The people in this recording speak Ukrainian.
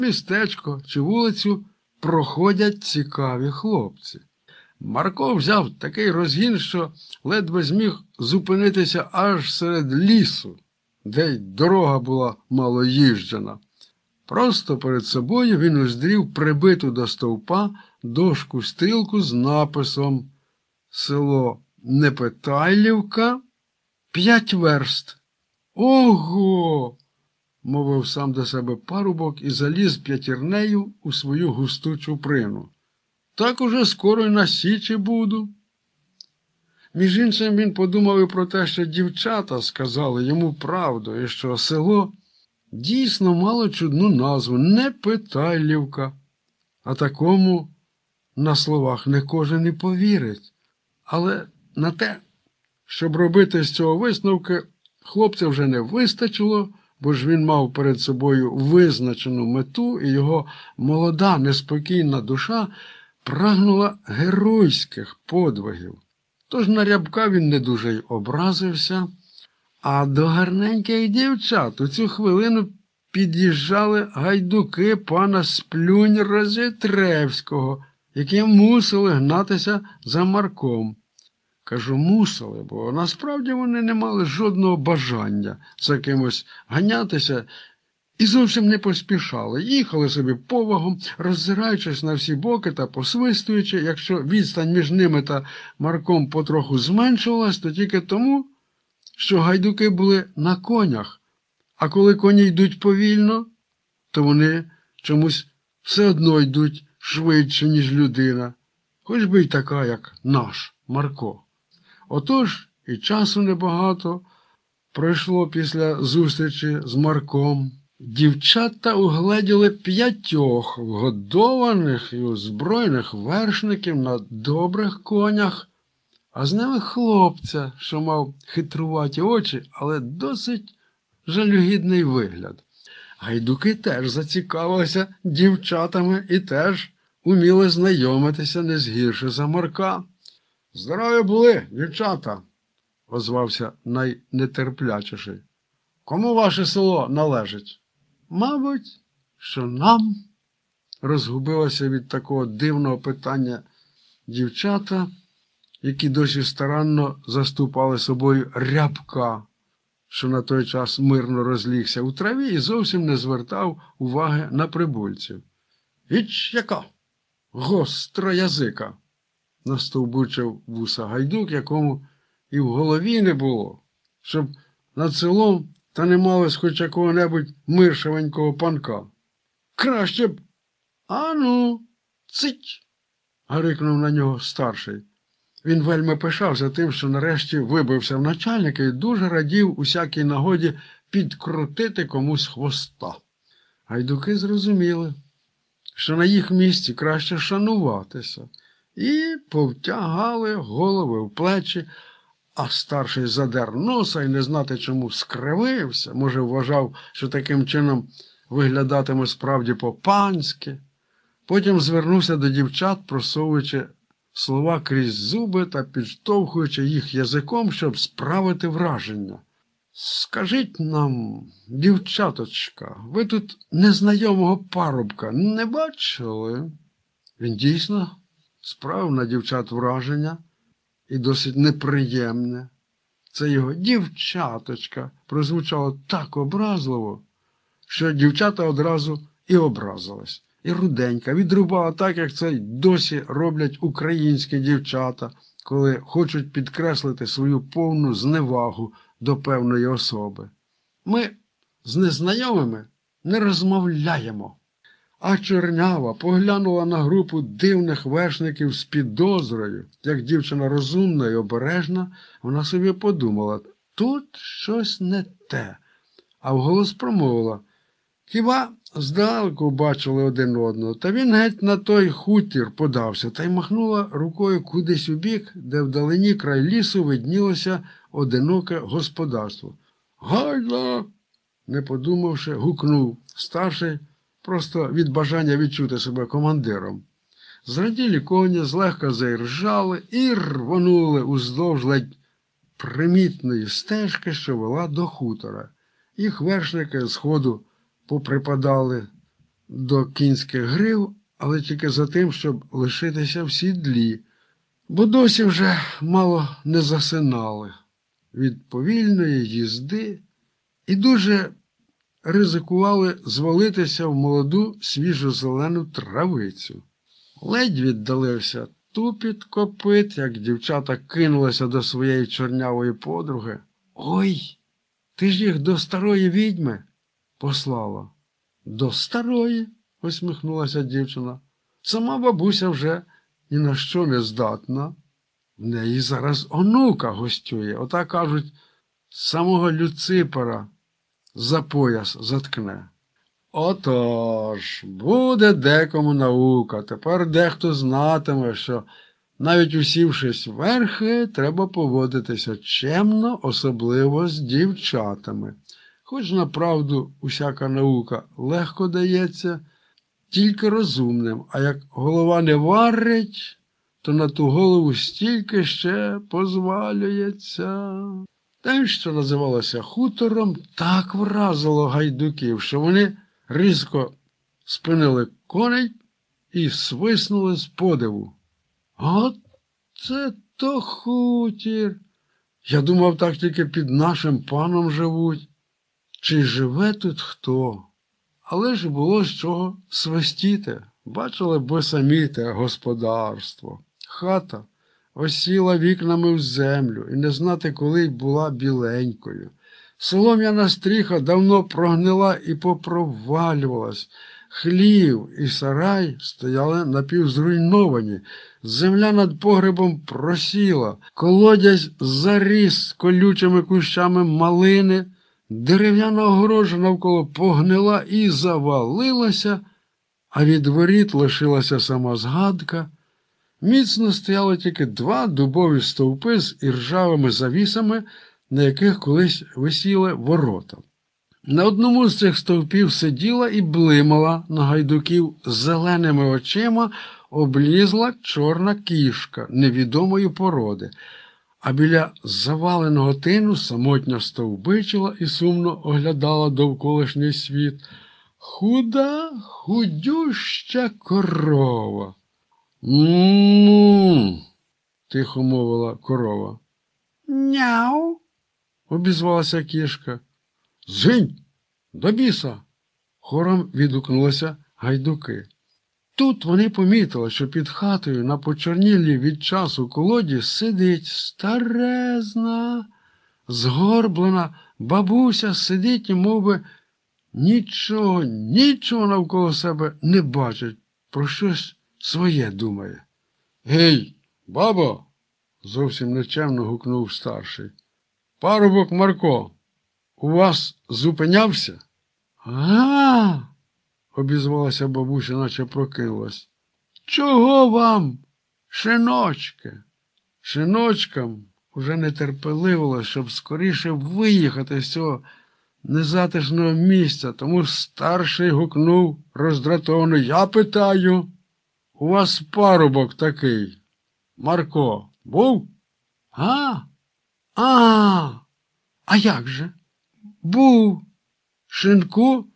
містечко чи вулицю проходять цікаві хлопці. Марко взяв такий розгін, що ледве зміг зупинитися аж серед лісу, де й дорога була малоїжджена. Просто перед собою він уздрів прибиту до стовпа дошку-стрілку з написом «Село Непетайлівка, 5 верст». «Ого!» – мовив сам до себе парубок і заліз п'ятірнею у свою густу чуприну. «Так уже скоро й на січі буду». Між іншим він подумав і про те, що дівчата сказали йому правду, і що село дійсно мало чудну назву – Непетайлівка. А такому на словах не кожен і повірить. Але на те, щоб робити з цього висновки, хлопця вже не вистачило, бо ж він мав перед собою визначену мету, і його молода, неспокійна душа прагнула геройських подвигів. Тож на Рябка він не дуже й образився, а до гарненьких дівчат у цю хвилину під'їжджали гайдуки пана Сплюнь-Розітревського, які мусили гнатися за Марком. Кажу мусили, бо насправді вони не мали жодного бажання за кимось ганятися і зовсім не поспішали. Їхали собі повагом, роззираючись на всі боки та посвистуючи. Якщо відстань між ними та Марком потроху зменшувалась, то тільки тому, що гайдуки були на конях, а коли коні йдуть повільно, то вони чомусь все одно йдуть швидше, ніж людина, хоч би й така, як наш Марко. Отож, і часу небагато пройшло після зустрічі з Марком. Дівчата угледіли 5 вгодованих і озброєних вершників на добрих конях, а з ними хлопця, що мав хитруваті очі, але досить жалюгідний вигляд. Гайдуки теж зацікавилися дівчатами і теж уміли знайомитися не згірше за Марка. «Здорові були, дівчата!» – озвався найнетерплячіший. «Кому ваше село належить?» «Мабуть, що нам», – розгубилося від такого дивного питання дівчата, які досі старанно заступали собою Рябка, що на той час мирно розлігся у траві і зовсім не звертав уваги на прибульців. «Іч яка? Гостроязика!» – настовбучив вуса гайдук, якому і в голові не було, щоб над селом та не малось хоч якого-небудь миршевенького панка. «Краще б!» «Ану, цить!» – гарикнув на нього старший. Він вельми пишався тим, що нарешті вибився в начальника і дуже радів усякій нагоді підкрутити комусь хвоста. Гайдуки зрозуміли, що на їх місці краще шануватися, і повтягали голови в плечі, а старший задер носа і не знати чому скривився, може вважав, що таким чином виглядатиме справді по-панськи. Потім звернувся до дівчат, просовуючи слова крізь зуби та підштовхуючи їх язиком, щоб справити враження. «Скажіть нам, дівчаточка, ви тут незнайомого парубка не бачили?» Він дійсно справив на дівчат враження і досить неприємне. Це його «дівчаточка» прозвучало так образливо, що дівчата одразу і образились. І руденька відрубала так, як це й досі роблять українські дівчата, коли хочуть підкреслити свою повну зневагу до певної особи. Ми з незнайомими не розмовляємо. А Чорнява поглянула на групу дивних вершників з підозрою. Як дівчина розумна і обережна, вона собі подумала, тут щось не те. А вголос промовила, хіба здалеку бачили один одного, та він геть на той хутір подався, та й махнула рукою кудись у бік, де вдалині край лісу виднілося одиноке господарство. «Гайда!» – не подумавши, гукнув старший, просто від бажання відчути себе командиром. Зраділі коні злегка заіржали і рвонули уздовж ледь примітної стежки, що вела до хутора. Їх вершники з ходу поприпадали до кінських грив, але тільки за тим, щоб лишитися в сідлі, бо досі вже мало не засинали від повільної їзди і дуже ризикували звалитися в молоду свіжо-зелену травицю. Ледь віддалився тупіт копит, як дівчата кинулися до своєї чорнявої подруги. «Ой, ти ж їх до старої відьми послала». «До старої?» – усміхнулася дівчина. «Сама бабуся вже ні на що не здатна. В неї зараз онука гостює, ота, кажуть, самого Люципера за пояс заткне». Отож, буде декому наука. Тепер дехто знатиме, що навіть усівшись верхи, треба поводитися чемно, особливо з дівчатами. Хоч, направду, усяка наука легко дається, тільки розумним, а як голова не варить, то на ту голову стільки ще позвалюється. Те, що називалося хутором, так вразило гайдуків, що вони різко спинили коней і свиснули з подиву. «От це то хутір! Я думав, так тільки під нашим паном живуть. Чи живе тут хто? Але ж було з чого свистіти. Бачили б ви самі те господарство. Хата осіла вікнами в землю і не знати, коли й була біленькою. Солом'яна стріха давно прогнила і попровалювалась. Хлів і сарай стояли напівзруйновані. Земля над погребом просіла. Колодязь заріс колючими кущами малини. Дерев'яна огорожа навколо погнила і завалилася, а від воріт лишилася сама згадка. Міцно стояли тільки два дубові стовпи з іржавими завісами, на яких колись висіли ворота. На одному з цих стовпів сиділа і блимала на гайдуків зеленими очима облізла чорна кішка невідомої породи, а біля заваленого тину самотньо стовбичила і сумно оглядала довколишній світ. Худа, худюща корова. «Му!» – тихо мовила корова. «Няу!» – обізвалася кішка. «Згинь! До біса!» – хором відгукнулися гайдуки. Тут вони помітили, що під хатою на почорнілій від часу колоді сидить старезна, згорблена бабуся, сидить і мовби нічого навколо себе не бачить, про щось своє думає. «Гей, бабо!» – зовсім нечемно гукнув старший. «Парубок Марко, у вас зупинявся?» «А!» – обізвалася бабуся, наче прокинулась. «Чого вам, шиночки?» Шиночкам уже нетерпеливило, щоб скоріше виїхати з цього незатишного місця, тому старший гукнув роздратовано. «Я питаю, у вас парубок такий, Марко, був?» А як же? Був. Шинку